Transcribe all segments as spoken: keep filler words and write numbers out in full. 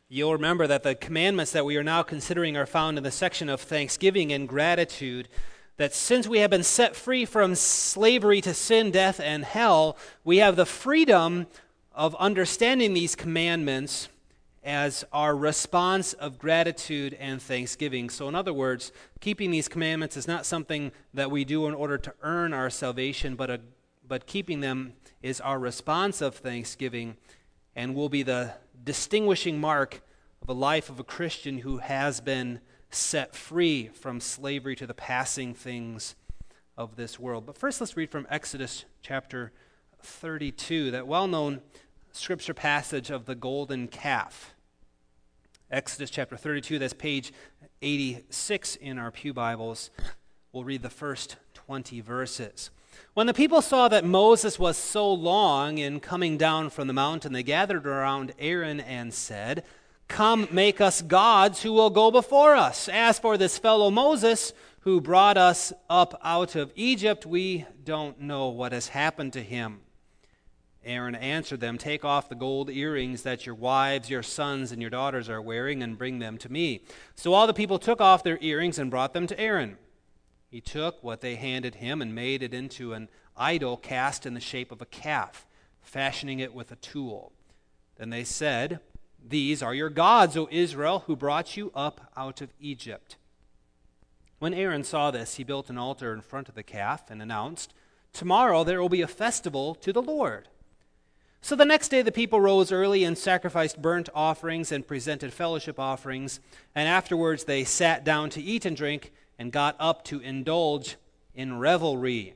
You'll remember that the commandments that we are now considering are found in the section of thanksgiving and gratitude, that since we have been set free from slavery to sin, death, and hell, we have the freedom of understanding these commandments as our response of gratitude and thanksgiving. So in other words, keeping these commandments is not something that we do in order to earn our salvation, but, a, but keeping them is our response of thanksgiving and will be the distinguishing mark of a life of a Christian who has been set free from slavery to the passing things of this world. But first, let's read from Exodus chapter thirty-two, that well-known scripture passage of the golden calf. Exodus chapter thirty-two, that's page eighty-six in our pew Bibles. We'll read the first twenty verses. When the people saw that Moses was so long in coming down from the mountain, they gathered around Aaron and said, "Come, make us gods who will go before us. As for this fellow Moses, who brought us up out of Egypt, we don't know what has happened to him." Aaron answered them, "Take off the gold earrings that your wives, your sons, and your daughters are wearing, and bring them to me." So all the people took off their earrings and brought them to Aaron. He took what they handed him and made it into an idol cast in the shape of a calf, fashioning it with a tool. Then they said, "These are your gods, O Israel, who brought you up out of Egypt." When Aaron saw this, he built an altar in front of the calf and announced, "Tomorrow there will be a festival to the Lord." So the next day the people rose early and sacrificed burnt offerings and presented fellowship offerings, and afterwards they sat down to eat and drink and got up to indulge in revelry.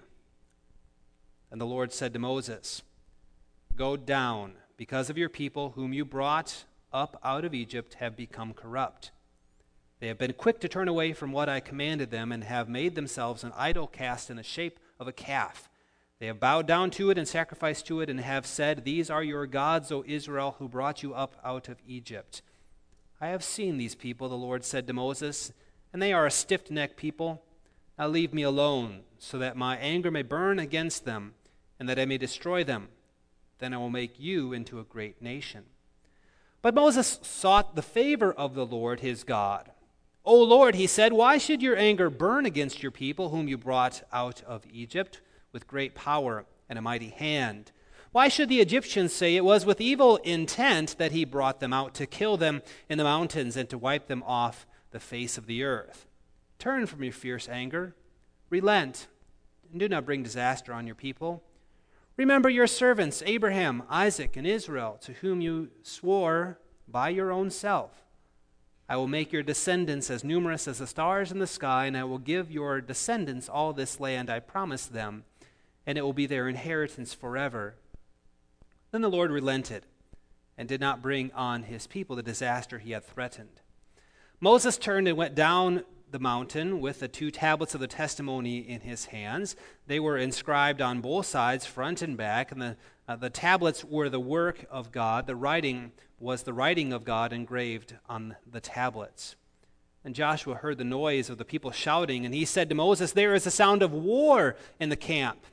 And the Lord said to Moses, "Go down, because of your people whom you brought up out of Egypt have become corrupt. They have been quick to turn away from what I commanded them and have made themselves an idol cast in the shape of a calf. They have bowed down to it and sacrificed to it and have said, 'These are your gods, O Israel, who brought you up out of Egypt.' I have seen these people," the Lord said to Moses, "and they are a stiff-necked people. Now leave me alone, so that my anger may burn against them, and that I may destroy them. Then I will make you into a great nation." But Moses sought the favor of the Lord his God. "O Lord," he said, "why should your anger burn against your people whom you brought out of Egypt with great power and a mighty hand? Why should the Egyptians say it was with evil intent that he brought them out to kill them in the mountains and to wipe them off the face of the earth? Turn from your fierce anger, relent, and do not bring disaster on your people. Remember your servants, Abraham, Isaac, and Israel, to whom you swore by your own self. I will make your descendants as numerous as the stars in the sky, and I will give your descendants all this land I promised them, and it will be their inheritance forever." Then the Lord relented and did not bring on his people the disaster he had threatened. Moses turned and went down the mountain with the two tablets of the testimony in his hands. They were inscribed on both sides, front and back, and the, uh, the tablets were the work of God. The writing was the writing of God engraved on the tablets. And Joshua heard the noise of the people shouting, and he said to Moses, "There is a sound of war in the camp."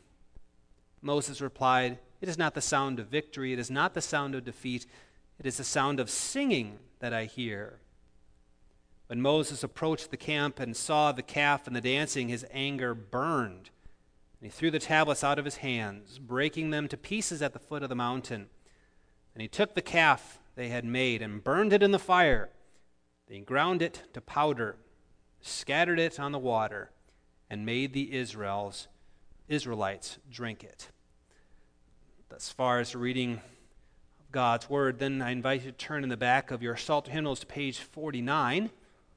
Moses replied, "It is not the sound of victory, it is not the sound of defeat, it is the sound of singing that I hear." When Moses approached the camp and saw the calf and the dancing, his anger burned. And he threw the tablets out of his hands, breaking them to pieces at the foot of the mountain. And he took the calf they had made and burned it in the fire. Then he ground it to powder, scattered it on the water, and made the Israels, Israelites drink it. As far as reading of God's Word, then I invite you to turn in the back of your Psalter hymnals to page forty-nine.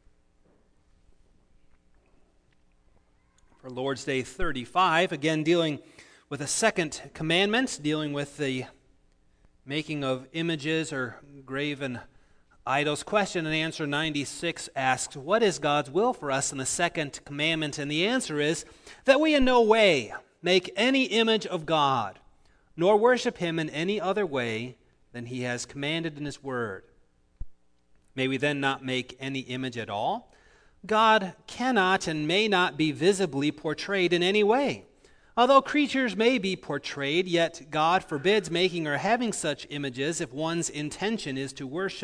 For Lord's Day thirty-five, again dealing with a second commandment, dealing with the making of images or graven idols. Question and answer ninety-six asks, what is God's will for us in the second commandment? And the answer is that we in no way make any image of God, nor worship him in any other way than he has commanded in his word. May we then not make any image at all? God cannot and may not be visibly portrayed in any way. Although creatures may be portrayed, yet God forbids making or having such images if one's intention is to worship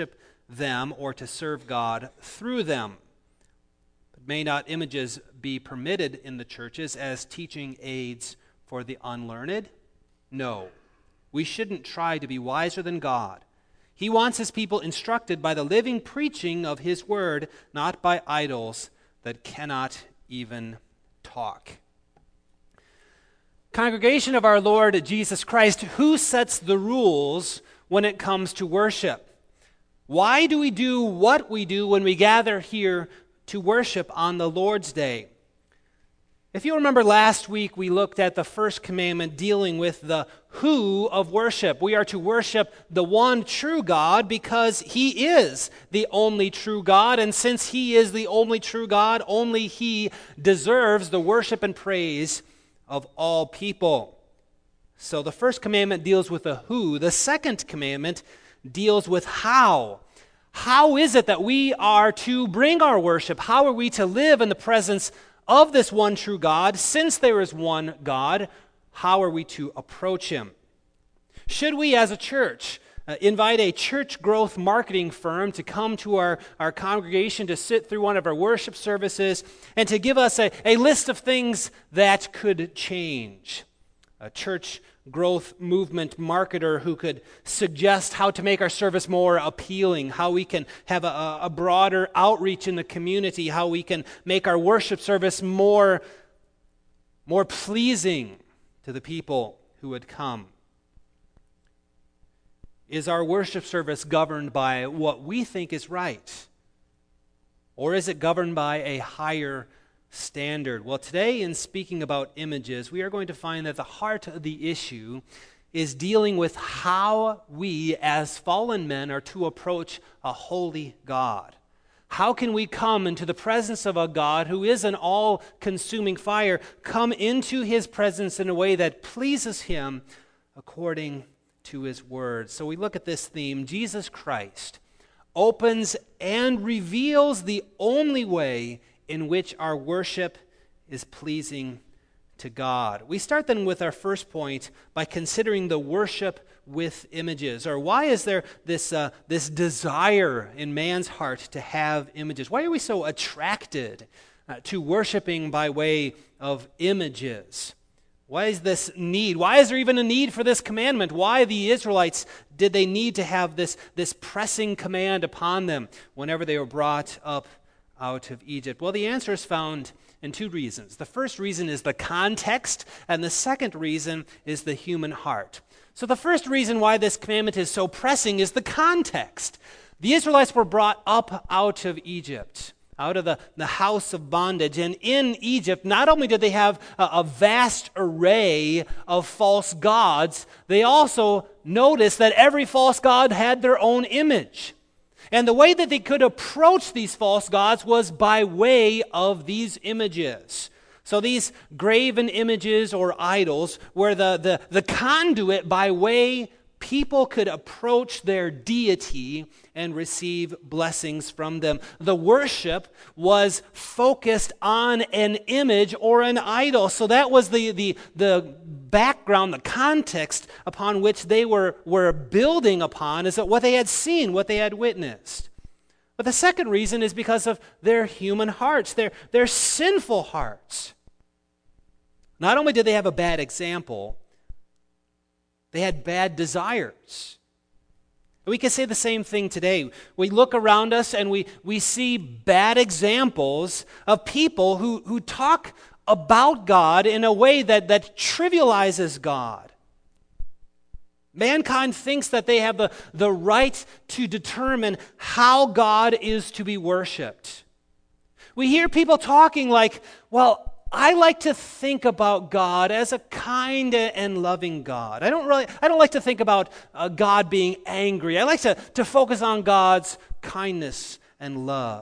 them or to serve God through them. But may not images be permitted in the churches as teaching aids for the unlearned? No. We shouldn't try to be wiser than God. He wants his people instructed by the living preaching of his word, not by idols that cannot even talk. Congregation of our Lord Jesus Christ, who sets the rules when it comes to worship? Why do we do what we do when we gather here to worship on the Lord's Day? If you remember last week, we looked at the first commandment dealing with the who of worship. We are to worship the one true God because he is the only true God. And since he is the only true God, only he deserves the worship and praise of all people. So the first commandment deals with the who. The second commandment deals with how. How is it that we are to bring our worship? How are we to live in the presence of this one true God? Since there is one God, how are we to approach him? Should we as a church uh, invite a church growth marketing firm to come to our, our congregation to sit through one of our worship services and to give us a, a list of things that could change? A church growth movement marketer who could suggest how to make our service more appealing, how we can have a, a broader outreach in the community, how we can make our worship service more, more pleasing to the people who would come. Is our worship service governed by what we think is right? Or is it governed by a higher standard? Well, today in speaking about images, we are going to find that the heart of the issue is dealing with how we as fallen men are to approach a holy God. How can we come into the presence of a God who is an all-consuming fire, come into his presence in a way that pleases him according to his word? So we look at this theme. Jesus Christ opens and reveals the only way in which our worship is pleasing to God. We start then with our first point by considering the worship with images, or why is there this uh, this desire in man's heart to have images? Why are we so attracted uh, to worshiping by way of images? Why is this need? Why is there even a need for this commandment? Why the Israelites did they need to have this, this pressing command upon them whenever they were brought up out of Egypt? Well, the answer is found in two reasons. The first reason is the context, and the second reason is the human heart. So the first reason why this commandment is so pressing is the context. The Israelites were brought up out of Egypt, out of the, the house of bondage. And in Egypt, not only did they have a, a vast array of false gods, they also noticed that every false god had their own image. And the way that they could approach these false gods was by way of these images. So these graven images or idols were the, the, the conduit by way people could approach their deity and receive blessings from them. The worship was focused on an image or an idol. So that was the, the, the background, the context upon which they were, were building upon, is that what they had seen, what they had witnessed. But the second reason is because of their human hearts, their, their sinful hearts. Not only did they have a bad example, they had bad desires. We can say the same thing today. We look around us and we, we see bad examples of people who, who talk about God in a way that, that trivializes God. Mankind thinks that they have the, the right to determine how God is to be worshipped. We hear people talking like, well, I like to think about God as a kind and loving God. I don't really, I don't like to think about uh, God being angry. I like to, to focus on God's kindness and love.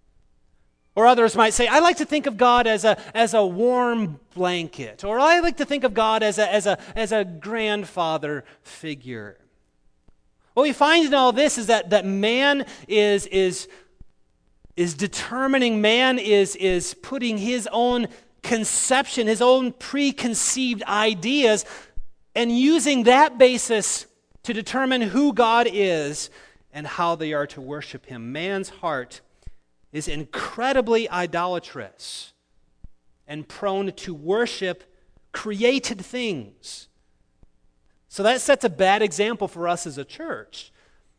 Or others might say, I like to think of God as a, as a warm blanket. Or I like to think of God as a, as a, as a grandfather figure. What we find in all this is that, that man is, is, is determining, man is, is putting his own conception, his own preconceived ideas, and using that basis to determine who God is and how they are to worship him. Man's heart is incredibly idolatrous and prone to worship created things. So that sets a bad example for us as a church.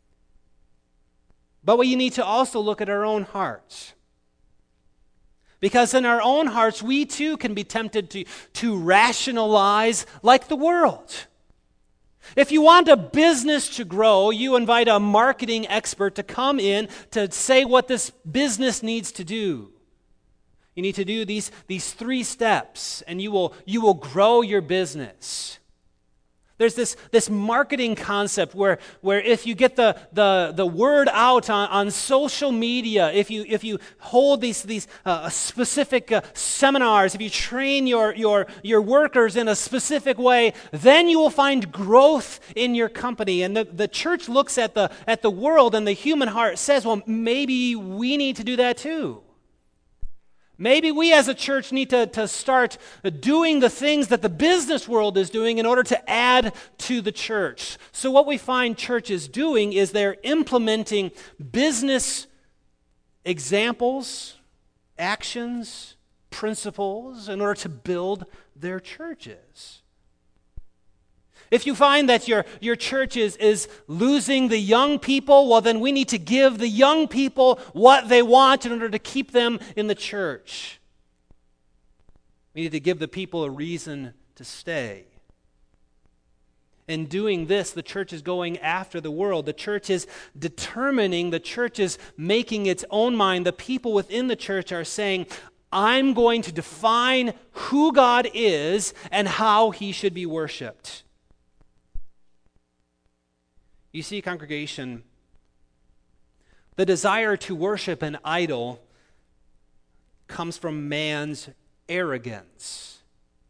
But we need to also look at our own hearts. Because in our own hearts, we too can be tempted to, to rationalize like the world. If you want a business to grow, you invite a marketing expert to come in to say what this business needs to do. You need to do these, these three steps, and you will, you will grow your business. There's this, this marketing concept where, where if you get the, the, the word out on, on social media, if you, if you hold these, these uh, specific uh, seminars, if you train your, your, your workers in a specific way, then you will find growth in your company. And the, the church looks at the, at the world, and the human heart says, well, maybe we need to do that too. Maybe we as a church need to, to start doing the things that the business world is doing in order to add to the church. So what we find churches doing is they're implementing business examples, actions, principles in order to build their churches. If you find that your, your church is, is losing the young people, well, then we need to give the young people what they want in order to keep them in the church. We need to give the people a reason to stay. In doing this, the church is going after the world. The church is determining, the church is making its own mind. The people within the church are saying, I'm going to define who God is and how he should be worshiped. You see, congregation, the desire to worship an idol comes from man's arrogance,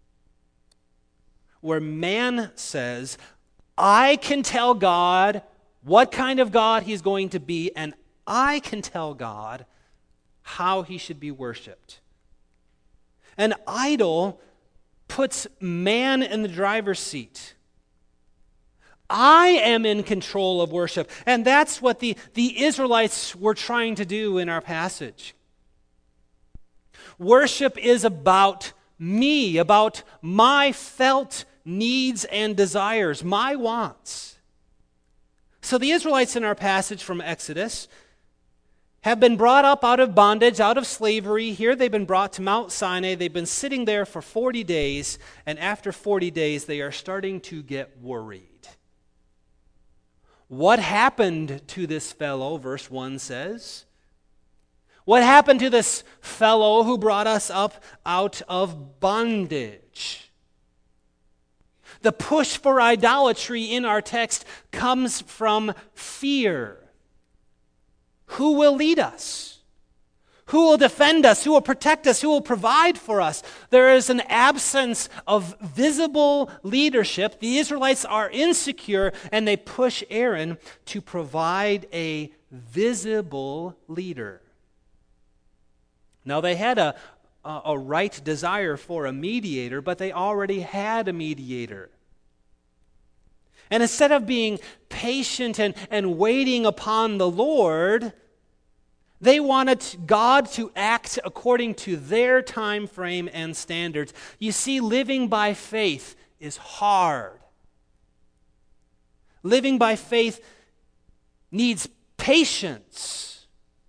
where man says, I can tell God what kind of God he's going to be, and I can tell God how he should be worshiped. An idol puts man in the driver's seat. I am in control of worship. And that's what the, the Israelites were trying to do in our passage. Worship is about me, about my felt needs and desires, my wants. So the Israelites in our passage from Exodus have been brought up out of bondage, out of slavery. Here they've been brought to Mount Sinai. They've been sitting there for forty days, and after forty days they are starting to get worried. What happened to this fellow, verse one says? What happened to this fellow who brought us up out of bondage? The push for idolatry in our text comes from fear. Who will lead us? Who will defend us? Who will protect us? Who will provide for us? There is an absence of visible leadership. The Israelites are insecure, and they push Aaron to provide a visible leader. Now, they had a, a, a right desire for a mediator, but they already had a mediator. And instead of being patient and, and waiting upon the Lord, they wanted God to act according to their time frame and standards. You see, living by faith is hard. Living by faith needs patience.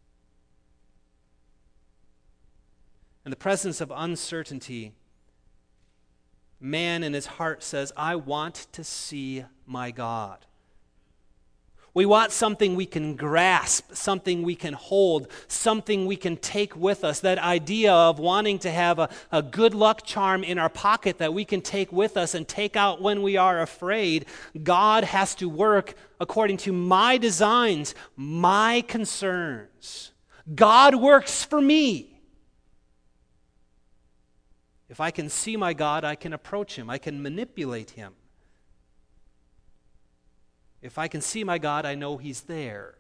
In the presence of uncertainty, man in his heart says, I want to see my God. We want something we can grasp, something we can hold, something we can take with us. That idea of wanting to have a, a good luck charm in our pocket that we can take with us and take out when we are afraid. God has to work according to my designs, my concerns. God works for me. If I can see my God, I can approach him. I can manipulate him. If I can see my God, I know he's there.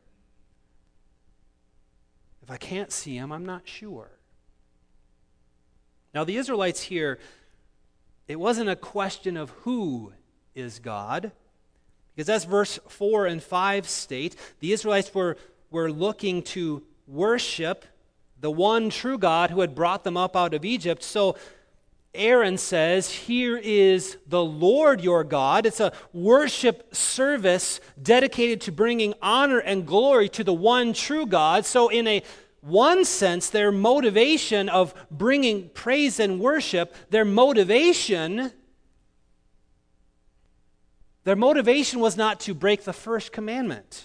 If I can't see him, I'm not sure. Now, the Israelites here, it wasn't a question of who is God, Because as verse four and five state, the Israelites were, were looking to worship the one true God who had brought them up out of Egypt. So Aaron says, here is the Lord your God. It's a worship service dedicated to bringing honor and glory to the one true God. So in a one sense, their motivation of bringing praise and worship, their motivation, their motivation was not to break the first commandment.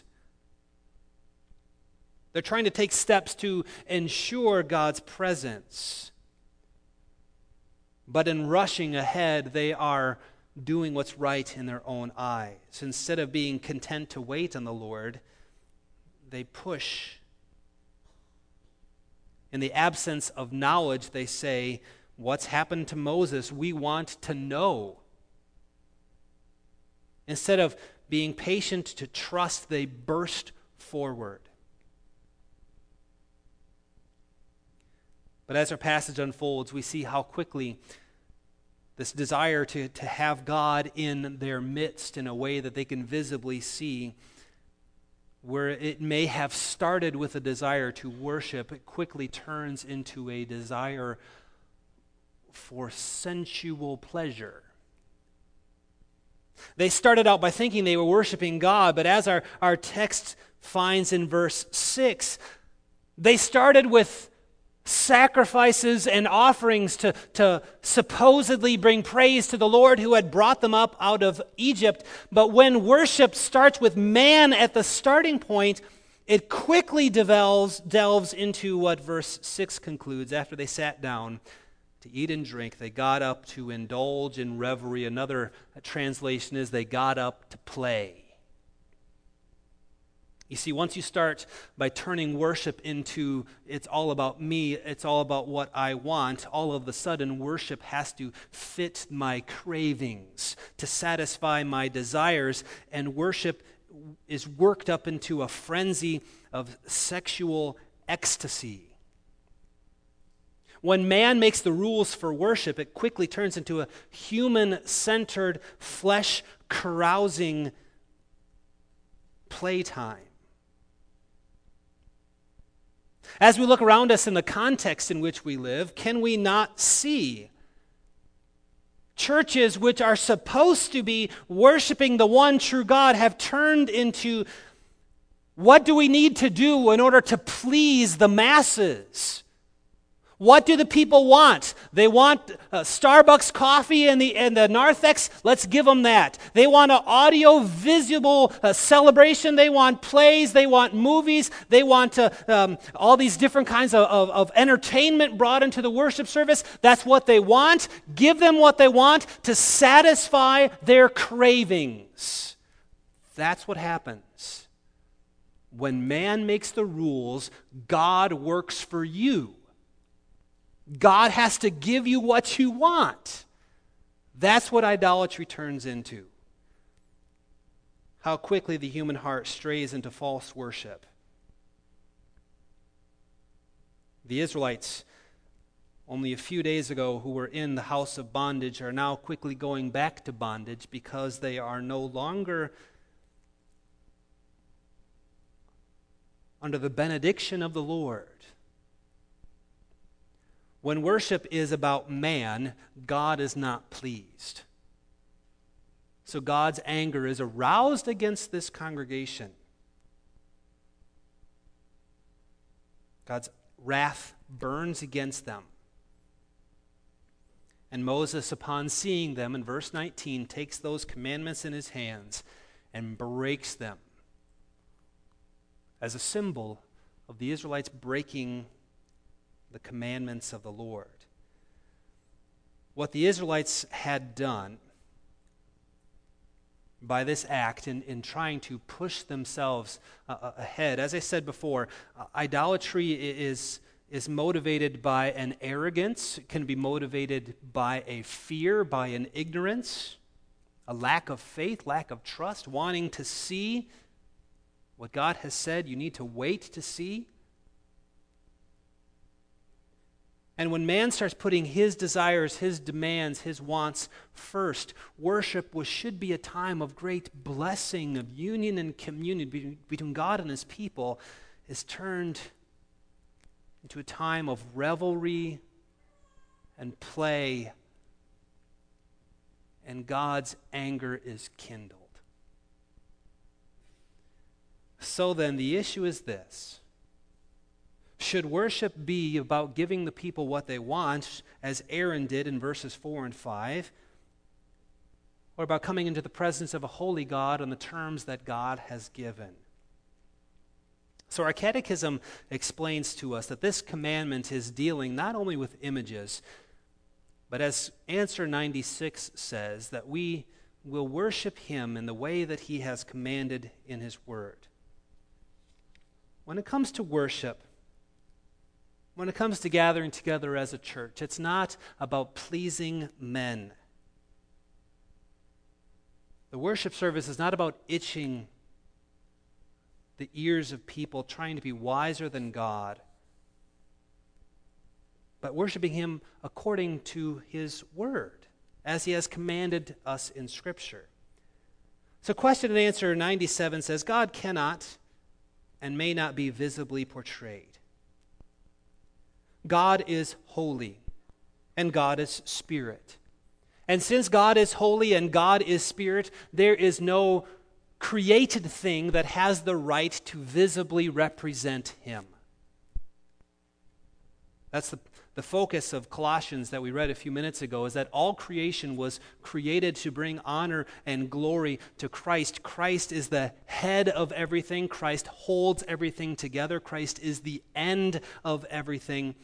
They're trying to take steps to ensure God's presence. But in rushing ahead, they are doing what's right in their own eyes. Instead of being content to wait on the Lord, they push. In the absence of knowledge, they say, what's happened to Moses? We want to know. Instead of being patient to trust, they burst forward. But as our passage unfolds, we see how quickly this desire to, to have God in their midst in a way that they can visibly see, where it may have started with a desire to worship, it quickly turns into a desire for sensual pleasure. They started out by thinking they were worshiping God, but as our, our text finds in verse six, they started with sacrifices and offerings to, to supposedly bring praise to the Lord who had brought them up out of Egypt. But when worship starts with man at the starting point, it quickly delves, delves into what verse six concludes. After they sat down to eat and drink, they got up to indulge in revelry. Another translation is they got up to play. You see, once you start by turning worship into it's all about me, it's all about what I want, all of a sudden worship has to fit my cravings, to satisfy my desires, and worship is worked up into a frenzy of sexual ecstasy. When man makes the rules for worship, it quickly turns into a human-centered, flesh-carousing playtime. As we look around us in the context in which we live, can we not see churches which are supposed to be worshiping the one true God have turned into what do we need to do in order to please the masses? What do the people want? They want uh, Starbucks coffee and the and the narthex. Let's give them that. They want an audio-visual uh, celebration. They want plays. They want movies. They want uh, um, all these different kinds of, of, of entertainment brought into the worship service. That's what they want. Give them what they want to satisfy their cravings. That's what happens. When man makes the rules, God works for you. God has to give you what you want. That's what idolatry turns into. How quickly the human heart strays into false worship. The Israelites, only a few days ago, who were in the house of bondage, are now quickly going back to bondage because they are no longer under the benediction of the Lord. When worship is about man, God is not pleased. So God's anger is aroused against this congregation. God's wrath burns against them. And Moses, upon seeing them, in verse nineteen, takes those commandments in his hands and breaks them as a symbol of the Israelites breaking the commandments of the Lord. What the Israelites had done by this act in, in trying to push themselves uh, ahead, as I said before, uh, idolatry is, is motivated by an arrogance. It can be motivated by a fear, by an ignorance, a lack of faith, lack of trust, wanting to see what God has said you need to wait to see. And when man starts putting his desires, his demands, his wants first, worship was, should be a time of great blessing, of union and communion between God and his people, is turned into a time of revelry and play, and God's anger is kindled. So then, the issue is this. Should worship be about giving the people what they want, as Aaron did in verses four and five, or about coming into the presence of a holy God on the terms that God has given? So our catechism explains to us that this commandment is dealing not only with images, but as answer ninety-six says, that we will worship him in the way that he has commanded in his word. When it comes to worship, when it comes to gathering together as a church, it's not about pleasing men. The worship service is not about itching the ears of people, trying to be wiser than God, but worshiping him according to his word, as he has commanded us in Scripture. So question and answer ninety-seven says, God cannot and may not be visibly portrayed. God is holy, and God is spirit. And since God is holy and God is spirit, there is no created thing that has the right to visibly represent him. That's the, the focus of Colossians that we read a few minutes ago, is that all creation was created to bring honor and glory to Christ. Christ is the head of everything. Christ holds everything together. Christ is the end of everything.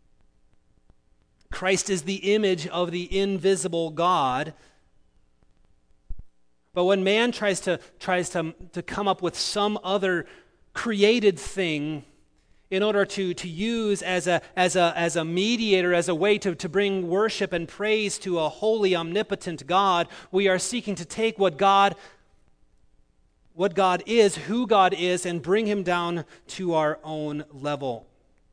Christ is the image of the invisible God. But when man tries to tries to, to come up with some other created thing in order to, to use as a as a as a mediator, as a way to, to bring worship and praise to a holy, omnipotent God, we are seeking to take what God what God is, who God is, and bring him down to our own level.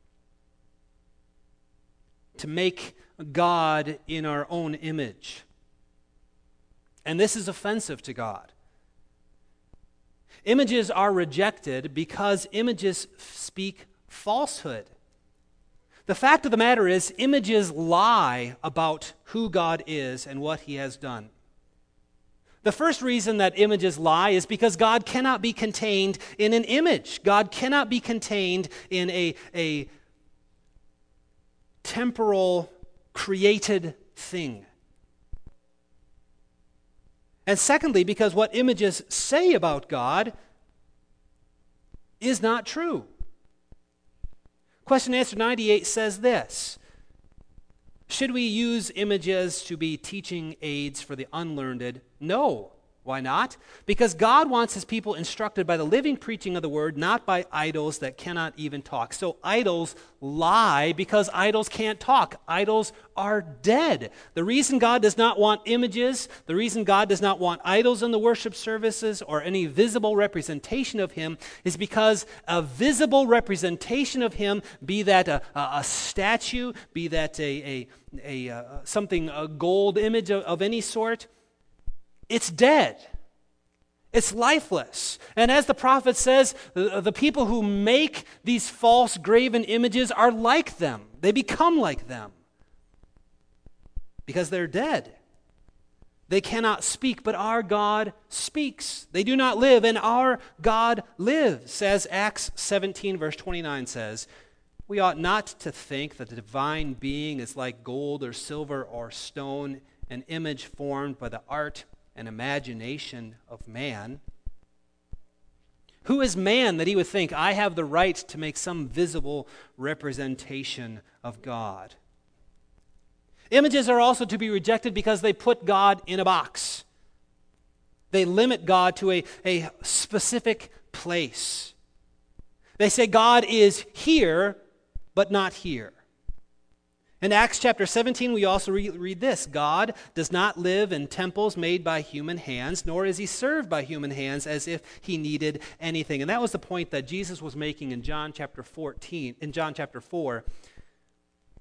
To make God in our own image. And this is offensive to God. Images are rejected because images speak falsehood. The fact of the matter is, images lie about who God is and what he has done. The first reason that images lie is because God cannot be contained in an image. God cannot be contained in a, a temporal, created thing. And secondly, because what images say about God is not true. Question and answer ninety-eight says this: should we use images to be teaching aids for the unlearned? No. Why not? Because God wants his people instructed by the living preaching of the word, not by idols that cannot even talk. So idols lie because idols can't talk. Idols are dead. The reason God does not want images, the reason God does not want idols in the worship services or any visible representation of him, is because a visible representation of him, be that a, a, a statue, be that a, a, a, a something, a gold image of, of any sort, it's dead. It's lifeless. And as the prophet says, the, the people who make these false graven images are like them. They become like them. Because they're dead. They cannot speak, but our God speaks. They do not live, and our God lives. As Acts seventeen, verse twenty-nine says, we ought not to think that the divine being is like gold or silver or stone, an image formed by the art and imagination of man. Who is man that he would think, I have the right to make some visible representation of God? Images are also to be rejected because they put God in a box. They limit God to a, a specific place. They say God is here, but not here. In Acts chapter seventeen, we also re- read this: God does not live in temples made by human hands, nor is he served by human hands as if he needed anything. And that was the point that Jesus was making in John chapter fourteen, in John chapter four,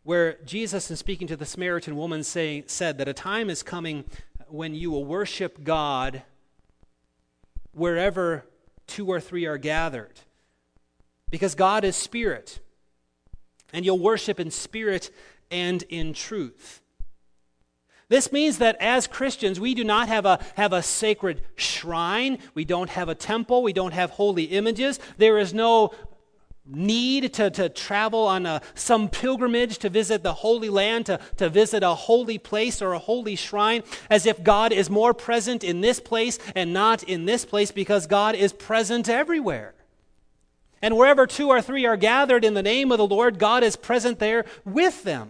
where Jesus, in speaking to the Samaritan woman, say, said that a time is coming when you will worship God wherever two or three are gathered. Because God is spirit, and you'll worship in spirit and in truth. This means that as Christians, we do not have a, have a sacred shrine. We don't have a temple. We don't have holy images. There is no need to, to travel on a, some pilgrimage to visit the Holy Land, to, to visit a holy place or a holy shrine, as if God is more present in this place and not in this place, because God is present everywhere. And wherever two or three are gathered in the name of the Lord, God is present there with them.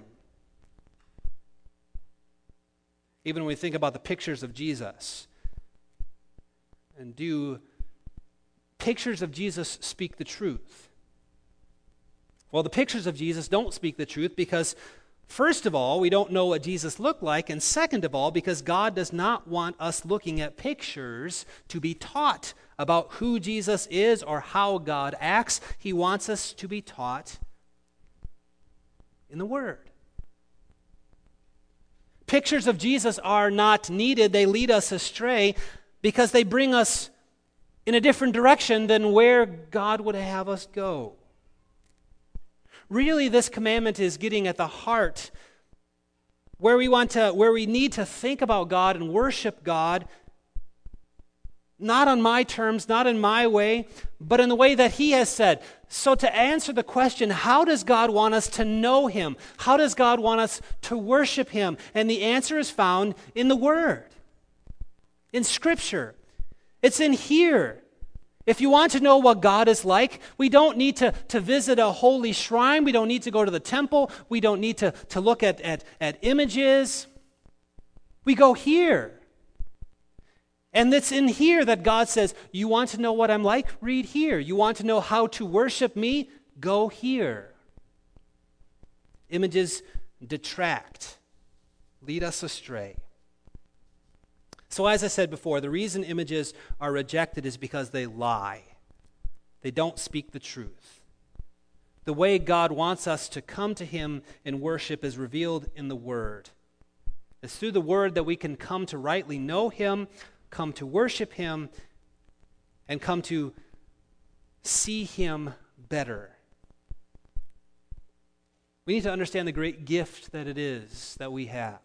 Even when we think about the pictures of Jesus, and do pictures of Jesus speak the truth? Well, the pictures of Jesus don't speak the truth because, first of all, we don't know what Jesus looked like, and second of all, because God does not want us looking at pictures to be taught about who Jesus is or how God acts. He wants us to be taught in the Word. Pictures of Jesus are not needed. They lead us astray because they bring us in a different direction than where God would have us go. Really, this commandment is getting at the heart where we want to, where we need to think about God and worship God, not on my terms, not in my way, but in the way that He has said. So to answer the question, how does God want us to know Him? How does God want us to worship Him? And the answer is found in the Word, in Scripture. It's in here. If you want to know what God is like, we don't need to, to visit a holy shrine. We don't need to go to the temple. We don't need to, to look at, at, at images. We go here. And it's in here that God says, you want to know what I'm like? Read here. You want to know how to worship me? Go here. Images detract, lead us astray. So as I said before, the reason images are rejected is because they lie. They don't speak the truth. The way God wants us to come to Him in worship is revealed in the Word. It's through the Word that we can come to rightly know Him, come to worship Him, and come to see Him better. We need to understand the great gift that it is that we have.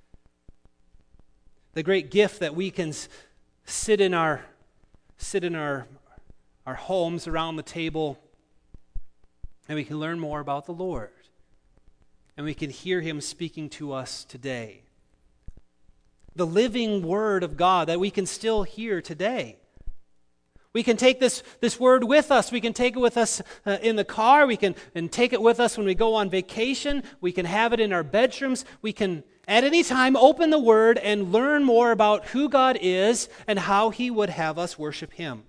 The great gift that we can sit in our sit in our our homes around the table, and we can learn more about the Lord. And we can hear Him speaking to us today. The living Word of God that we can still hear today. We can take this, this Word with us. We can take it with us uh, in the car. We can and take it with us when we go on vacation. We can have it in our bedrooms. We can, at any time, open the Word and learn more about who God is and how He would have us worship Him.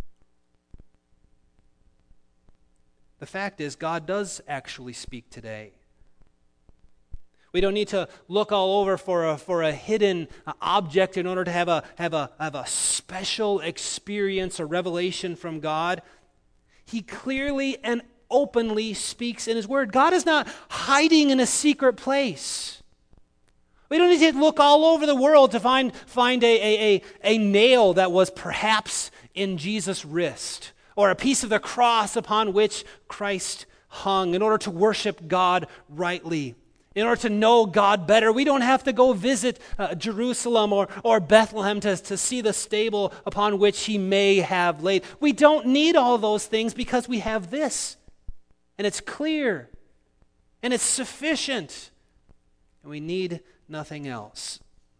The fact is, God does actually speak today. We don't need to look all over for a, for a hidden object in order to have a, have, a, have a special experience or revelation from God. He clearly and openly speaks in His Word. God is not hiding in a secret place. We don't need to look all over the world to find, find a, a, a, a nail that was perhaps in Jesus' wrist, or a piece of the cross upon which Christ hung, in order to worship God rightly. In order to know God better, we don't have to go visit uh, Jerusalem or, or Bethlehem to, to see the stable upon which He may have laid. We don't need all those things because we have this. And it's clear. And it's sufficient. And we need nothing else.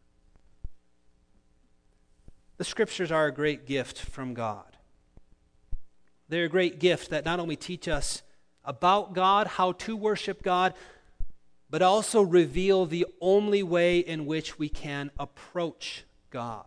The Scriptures are a great gift from God. They're a great gift that not only teach us about God, how to worship God, but also reveal the only way in which we can approach God.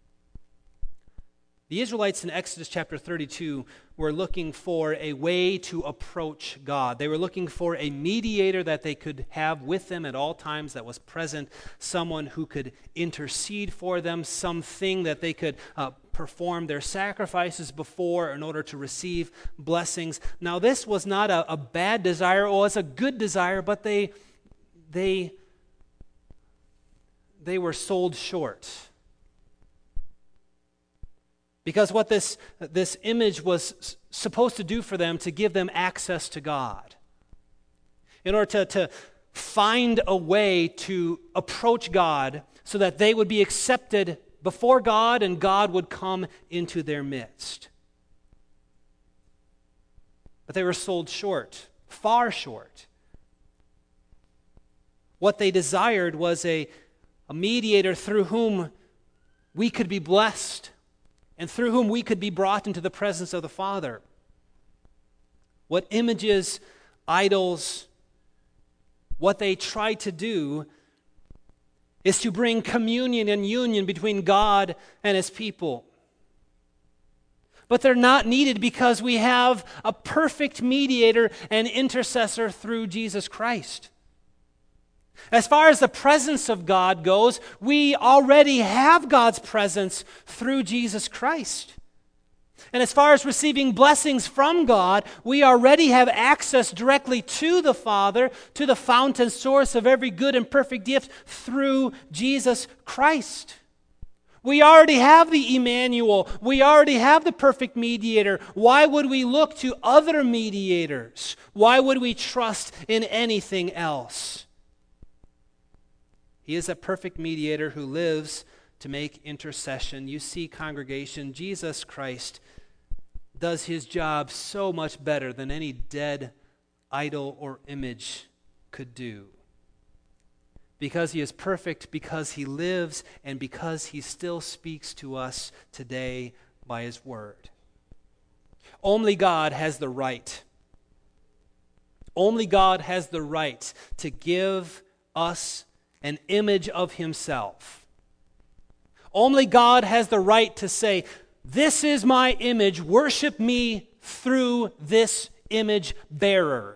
The Israelites in Exodus chapter thirty-two were looking for a way to approach God. They were looking for a mediator that they could have with them at all times that was present, someone who could intercede for them, something that they could uh, perform their sacrifices before in order to receive blessings. Now, this was not a, a bad desire, or was a good desire, but they they, they were sold short. Because what this, this image was s- supposed to do for them, to give them access to God. In order to, to find a way to approach God so that they would be accepted before God and God would come into their midst. But they were sold short, far short. What they desired was a, a mediator through whom we could be blessed and through whom we could be brought into the presence of the Father. What images, idols, what they try to do is to bring communion and union between God and His people. But they're not needed because we have a perfect mediator and intercessor through Jesus Christ. As far as the presence of God goes, we already have God's presence through Jesus Christ. And as far as receiving blessings from God, we already have access directly to the Father, to the fountain source of every good and perfect gift through Jesus Christ. We already have the Emmanuel. We already have the perfect mediator. Why would we look to other mediators? Why would we trust in anything else? He is a perfect mediator who lives to make intercession. You see, congregation, Jesus Christ does His job so much better than any dead idol or image could do. Because He is perfect, because He lives, and because He still speaks to us today by His Word. Only God has the right. Only God has the right to give us an image of Himself. Only God has the right to say, "This is my image, worship me through this image bearer."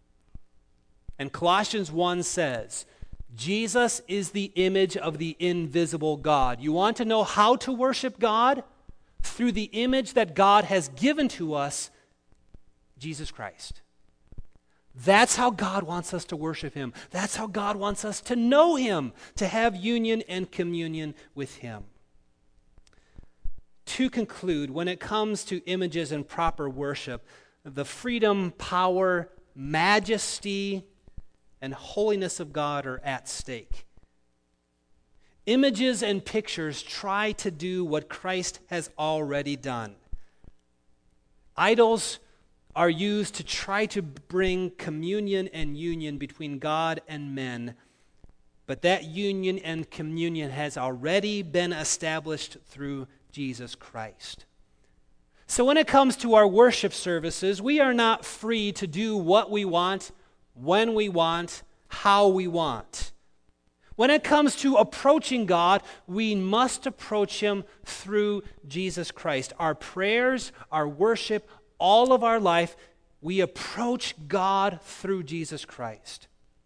And Colossians one says, Jesus is the image of the invisible God. You want to know how to worship God? Through the image that God has given to us, Jesus Christ. That's how God wants us to worship Him. That's how God wants us to know Him, to have union and communion with Him. To conclude, when it comes to images and proper worship, the freedom, power, majesty, and holiness of God are at stake. Images and pictures try to do what Christ has already done. Idols are used to try to bring communion and union between God and men, but that union and communion has already been established through Jesus Christ. So when it comes to our worship services, we are not free to do what we want, when we want, how we want. When it comes to approaching God, we must approach Him through Jesus Christ. Our prayers, our worship, all of our life, we approach God through Jesus Christ.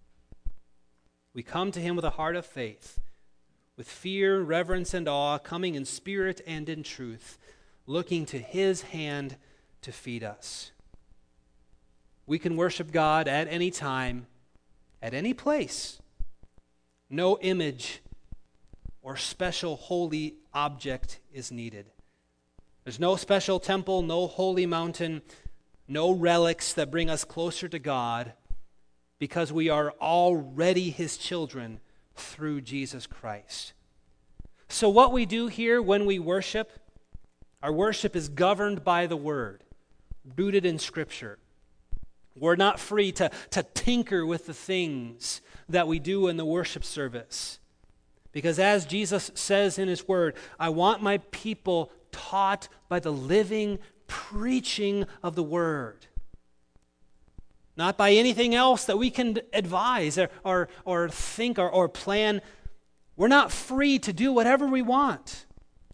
We come to Him with a heart of faith, with fear, reverence, and awe, coming in spirit and in truth, looking to His hand to feed us. We can worship God at any time, at any place. No image or special holy object is needed. There's no special temple, no holy mountain, no relics that bring us closer to God, because we are already His children through Jesus Christ. So what we do here when we worship, our worship is governed by the Word, rooted in Scripture. We're not free to, to tinker with the things that we do in the worship service. Because as Jesus says in His Word, I want my people taught by the living preaching of the Word. Not by anything else that we can advise or, or, or think or, or plan. We're not free to do whatever we want.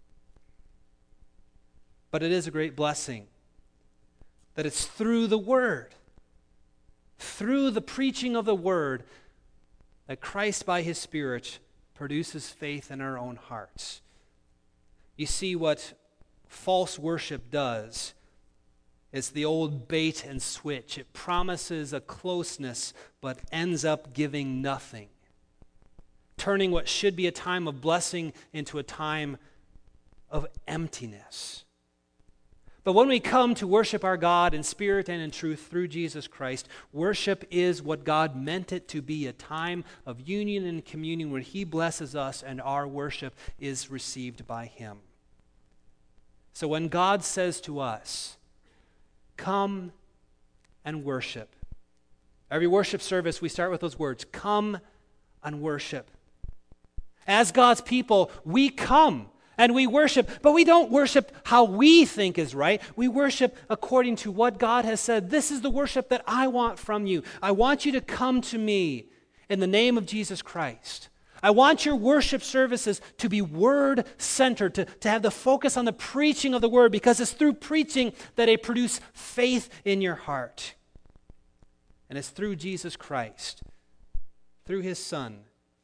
But it is a great blessing that it's through the Word, through the preaching of the Word, that Christ by His Spirit produces faith in our own hearts. You see, what false worship does It's the old bait and switch. It promises a closeness, but ends up giving nothing, turning what should be a time of blessing into a time of emptiness. But when we come to worship our God in spirit and in truth through Jesus Christ, worship is what God meant it to be, a time of union and communion where He blesses us and our worship is received by Him. So when God says to us, come and worship. Every worship service, we start with those words, come and worship. As God's people, we come and we worship, but we don't worship how we think is right. We worship according to what God has said. This is the worship that I want from you. I want you to come to me in the name of Jesus Christ. I want your worship services to be word-centered, to, to have the focus on the preaching of the word, because it's through preaching that they produce faith in your heart. And it's through Jesus Christ, through His Son,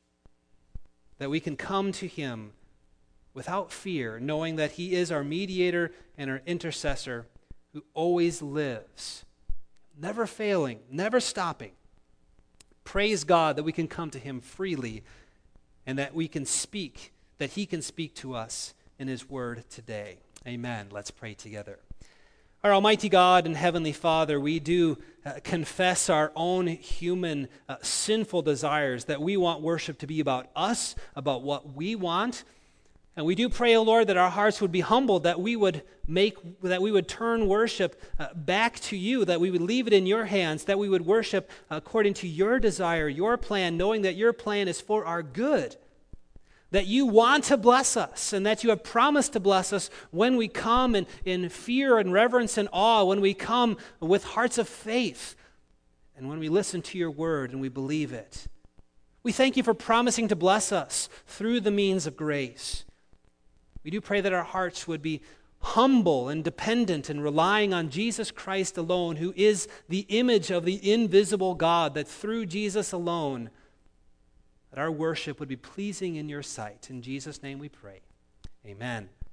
that we can come to Him without fear, knowing that He is our mediator and our intercessor who always lives, never failing, never stopping. Praise God that we can come to Him freely and that we can speak, that He can speak to us in His word today. Amen. Let's pray together. Our Almighty God and Heavenly Father, we do uh, confess our own human uh, sinful desires, that we want worship to be about us, about what we want. And we do pray, O Lord, that our hearts would be humbled, that we would make, that we would turn worship uh, back to you, that we would leave it in your hands, that we would worship according to your desire, your plan, knowing that your plan is for our good, that you want to bless us, and that you have promised to bless us when we come in, in fear and reverence and awe, when we come with hearts of faith, and when we listen to your word and we believe it. We thank you for promising to bless us through the means of grace. We do pray that our hearts would be humble and dependent and relying on Jesus Christ alone, who is the image of the invisible God, that through Jesus alone, that our worship would be pleasing in your sight. In Jesus' name we pray. Amen.